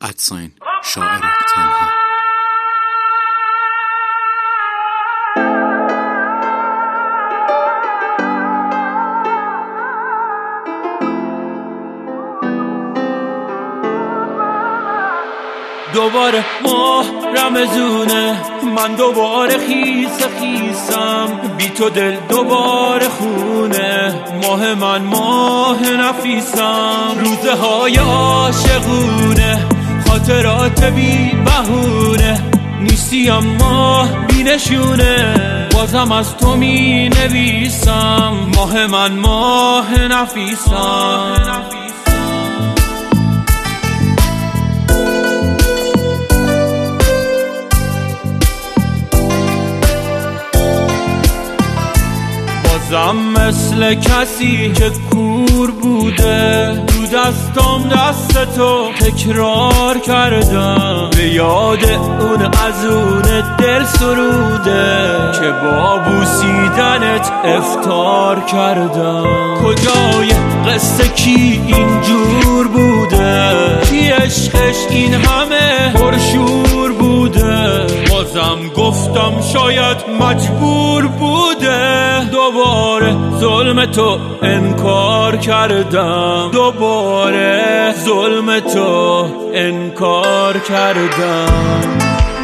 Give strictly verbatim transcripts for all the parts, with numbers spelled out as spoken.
ادساین شاعر تنها. دوباره ماه رمزونه، من دوباره خیس خیسم، بی تو دل دوباره خونه، ماه من ماه نفیسم، روزه های عاشقونه، خاطرات بی بهونه، نیستی اما بی نشونه، بازم از تو می نویسم، ماه من ماه نفیسم. بازم مثل کسی که کور بوده، رو دستم دست تو تکرار کردم، به یاد اون از اون دل سروده که با بوسیدنت افطار کردم. کجای قصه کی اینجور بوده، کی عشقش این همه پرشور بوده، بازم گفتم شاید مجبور بوده، دوباره ظلم تو انکار کردم، دوباره ظلم تو انکار کردم.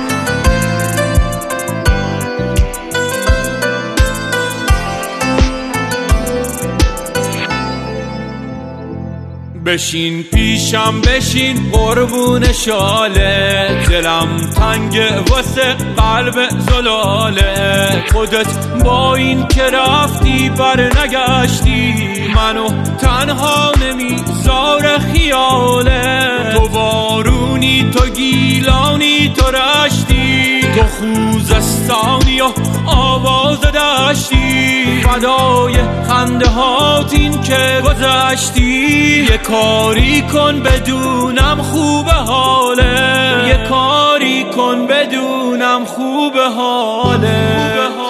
بشین پیشم بشین قربون شاله، دلم تنگ واسه قلب زلاله، خودت با این که رفتی بر نگشتی، منو تنها نمیذاره خیاله، تو بارونی تو گیلانی تو رشتی، تو خوزستانی و آواز دشتی، فدای خنده هات این که گذشتی، یه کاری کن بدونم خوب حاله، یه کاری کن بدونم خوب حاله.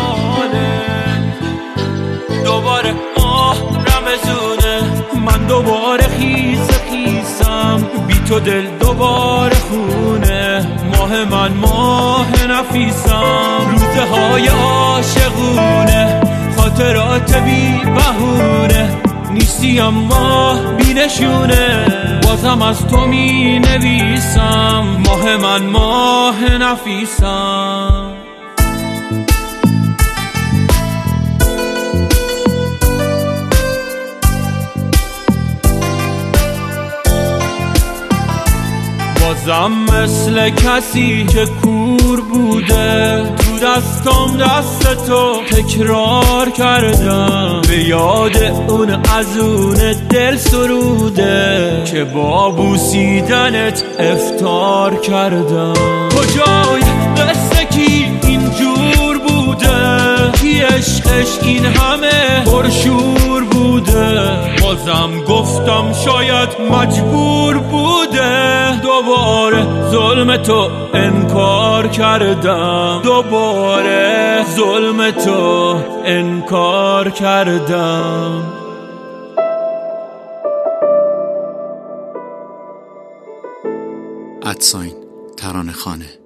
دوباره ماه رمزونه، من دوباره خیس خیسم، بی تو دل دوباره خونه، ماه من ماه نفیسم، روزه های عاشقونه، خاطرات بی بهونه، نیستی اما بی نشونه، بازم از تو می نویسم، ماه من ماه نفیسم. بازم مثل کسی که کور بوده، تو دستم دست تو تکرار کردم، به یاد اون از اون دل سروده که با بوسیدنت افطار کردم. کجای قصه کی اینجور بوده، کی عشقش این همه پرشور بوده، بازم گفتم شاید مجبور بوده، دوباره ظلم تو انکار کردم، دوباره ظلم تو انکار کردم. ادساین ترانه‌خوانه.